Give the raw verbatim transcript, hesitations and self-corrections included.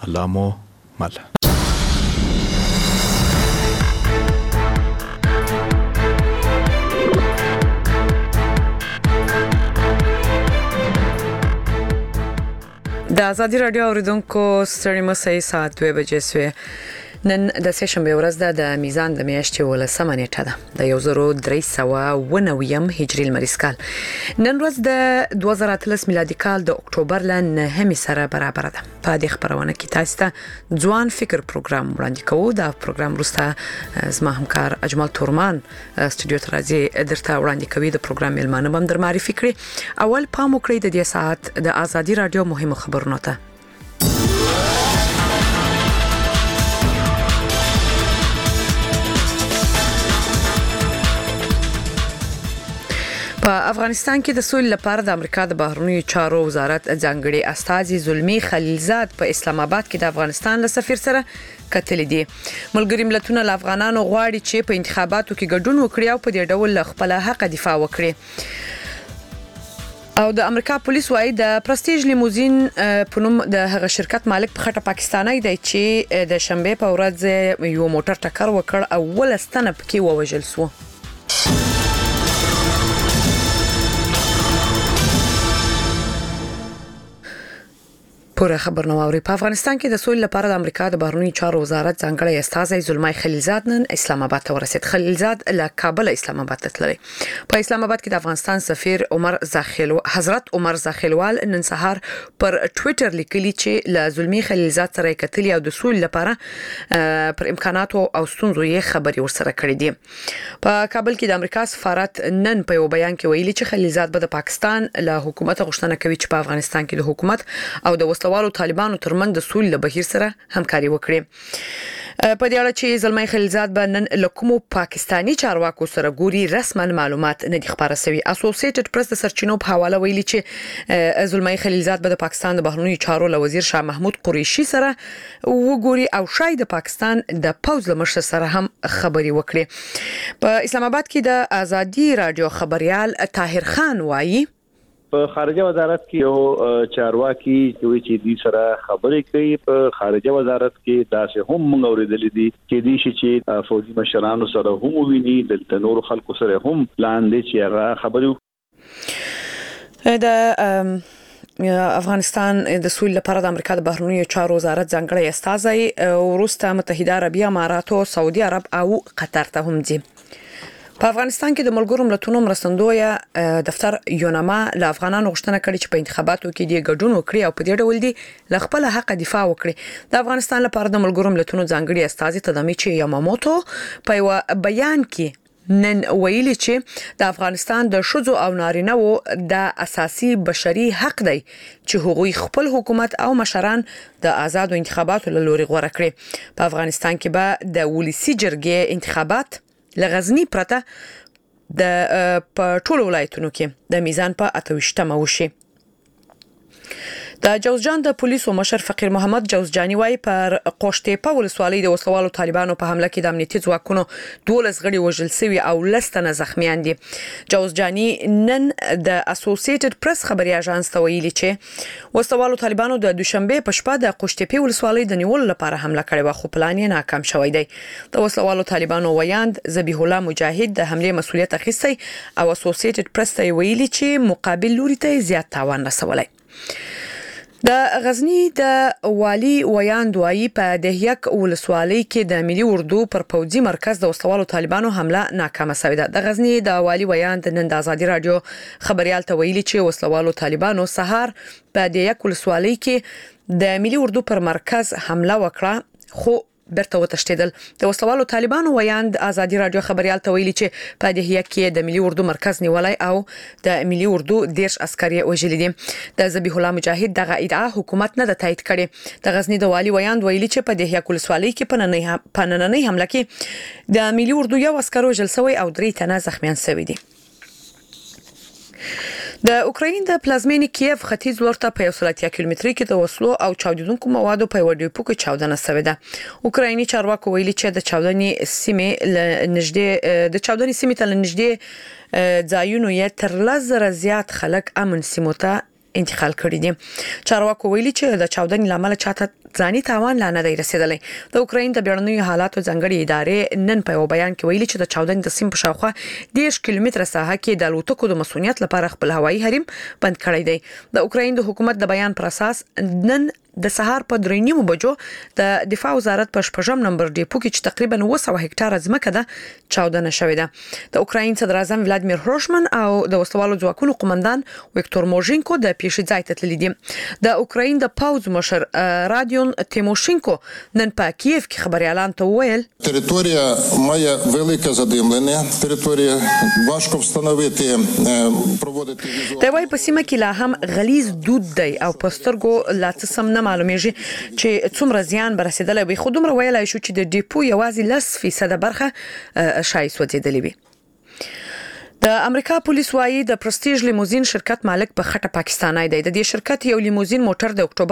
الله مو مل. د ازادي راډیو اوریدونکو ستړي مسئ ساعت دوه بجې سوی. نن د سه شنبه ورځ ده، د میزان د میاشتې ولسمه نیټه ده د یو زر درې سوه اوه نوي هجري لمریز کال. نن ورځ د دوه زره اتلس میلادي کال د اکتوبر ل نهمې سره برابر ده. په دې خبرونه کې تاسو ته ځوان فکر پروګرام وړاندې کوو. دا پروګرام وروسته زما همکار اجمل تورمان استودیو ته راځي درته وړاندې کوي. د پروګرام ملمانه هم در معرفي کړي. اول پام وکړئ د دې ساعت د ازادي راډیو مهمو خبرونو ته. په افغانستان کې د سولې لپاره د امریکا د بهرنیو چارو وزارت ځانګړي استازي زلمی خلیلزاد په اسلام آباد کې د افغانستان له سفیر سره کتل دي. ملګری ملتونه له افغانانو غواړي چې په انتخاباتو کې ګډون وکړي او په دې ډول خپل حق دفاع وکړي. او د امریکا پولیس وايي د پرستیج لیموزین په نوم د هغه شرکت مالک په خټه پاکستانی دی چې د شنبه په ورځ یو موټر ټکر وکړ او ولستنه پکې ووژل شو. پوره خبر نو اوري. په افغانستان کې د سولې لپاره د امریکا د بهرنیو چارو وزارت ځانګړی استازی زلمی خلیلزاد نن اسلام آباد ته ورسید. خلیلزاد له کابل اسلام آباد ته تللی. په اسلام آباد کې د افغانستان سفیر عمر زاخیلو حضرت عمر زاخیلوال نن سهار پر ټوئیټر لیکلی چې له زلمی خلیلزاد سره کتلی او د سولې لپاره پر امکاناتو او ستونزو یې خبري ورسره کړې دي. په کابل کې د امریکا سفارت نن په یو بیان کې ویلي چې خلیلزاد به د پاکستان له حکومت غوښتنه کوي چې په افغانستان کې د حکومت او د وسلوالو طالبانو ترمن د سولې له بهیر سره همکاري وکړي. په دې اړه چې زلمی خلیلزاد به نن له کومو پاکستانی چارواکو سره ګوري رسما معلومات نه دي خبره شوی. اسوسییټډ پریس د سرچینو په حواله ویلي چې زلمی خلیلزاد به د پاکستان د بهرنیو چارو له وزیر شاه محمود قریشي سره وګوري او شاید د پاکستان د پوز له مشر سره هم خبري وکړي. په اسلام آباد کې د ازادي راډیو خبريال طاهر خان وایي په خارجه وزارت کې یو چارواکي چې د سره خبرې کوي. په خارجه وزارت کې داسې هم موږ اوریدلې دي چې د شي چې فوجي مشرانو سره هم ویني د نور خلکو سره هم لاندې چې هغه خبرو د افغانستان د سولې لپاره د امریکا د بهرنیو چارو وزارت ځانګړی استازی وروسته متحده عربی امارات او سعودي عرب او قطر ته هم ځي. په افغانستان کې د ملګرو ملتونو مرستندوی دفتر یوناما له افغانانو غوښتنه کړې چې په انتخاباتو کې د ګډون وکړي او په دې ډول دي له خپل حق دفاع وکړي. د افغانستان لپاره د ملګرو ملتونو ځانګړي استازي تدامیچی یاماموتو په یو بیان کې نن ویلي چې د افغانستان د شذو او نارینه‌و د اساسي بشري حق دی چې هغوی خپل حکومت او مشران د آزاد انتخاباتو له لوري غوړه کړي. په افغانستان کې به د ولسی جرګې انتخابات لغزنی پرته د په ټولو ولایتونو کې د میزان په اتوشتمه وشي. د جوزجان د پولیسو مشر فقیر محمد جوزجانی وايي پر قوشتېپه ولسوالۍ د وسلوالو طالبانو په حمله کې د امنیتي ځواکونو دولس غړي وژل شوي او لستنه زخمیان دي. جوزجانی نن د اسوسییټډ پریس خبري اژانس ته ویلي چې وسلوالو طالبانو د دوشنبه په شپه د قوشتېپه ولسوالۍ د نیولو لپاره حمله کړې و خو پلان یې ناکام شوی دی. د وسلوالو طالبانو ویاند ذبیح الله مجاهد د حمله مسؤلیت اخیستی او اسوسییټډ پریس ته ویلي چې مقابل لوري ته زیات تاوان رسولی. د غزنی د والی ویاند وایي په دهیک ولسوالۍ کې د ملي اردو پر پوځي مرکز د وسلوالو طالبانو حمله ناکامه شوې ده. د غزنی د والی ویاند نن د ازادي راډیو خبريال ته ویلي چې وسلوالو طالبانو سهار په دهیک ولسوالۍ کې د ملي اردو پر مرکز حمله وکړه خو برته وتښتیدل. د وسلوالو طالبانو ویاند ازادي راډیو خبريال ته ویلي چې په دهیه کې د ملي اردو مرکز نیولای او د ملي اردو دیرش عسکري وژل دي. د ذبیح الله مجاهد دغه ادعا حکومت نه د تایید کړي. د غزنی د والی ویاند ویلي چې په دهیه ولسوالۍ کې په نننۍ حمله کې د ملي اردو یو عسکر وژل شوی او درې تنه زخمیان شوي دي. د اوکراین د پلازمینې کیف ختیځ لورته په یو سل اتیا کیلومتري کې د وسلو او چاودیدونکو موادو په وړ ډیپو کې چاودنه شوې ده. اوکرایني چارواکو ویلي چې د چاودنې سیمې ل نږدې د چاودنې سیمې ته نږدې ځایونو یې تر لس زره زیات خلک امن سیمو ته انتقال کړی دي. چارواکو ویلي چې د چاودنې لامل چاته ځاني تاوان لا نه دی رسیدلی. د اوکراین د بیړنیو حالاتو ځانګړي ادارې نن په یو بیان کې ویلي چې د چاودنې د سیم په شاوخوا دیرش کیلومتره ساحه کې د الوتکو د مسؤلیت لپاره خپل هوایي حریم بند کړی دی. د اوکراین د حکومت د بیان پر اساس نن د سهار په درې نیمو بجو د دفاع وزارت په شپږم نمبر ډیپو کې چې تقریبا اوه سوه هکټاره ځمکه ده چاودنه شوې ده. د اوکراین صدر اعظم ولادیمیر هروشمن او د وسلوالو ځواکونو قومندان ویکتور موژینکو د پیښې ځای ته تللي دي. د اوکراین د پاوز مشر رادیون تیموشینکو نن په کیف کې خبريالان ته وویل територія має велике задимлення, територія важко встановити проводити د وای په سیمه کې لا هم غلیظ دود دی او پسترګو لا څه سم نه معلومیږي چې څومره زیان برسېدلی وي. خو دومره ویلای شو چې د ډیپو یوازې لس فیصده برخه شای سوځېدلې وي. د امریکا پولیس وايي د پرستیج لیموزین شرکت مالک په خټه پاکستاني دی. د دې شرکت یو لیموزین موټر د اکتوبر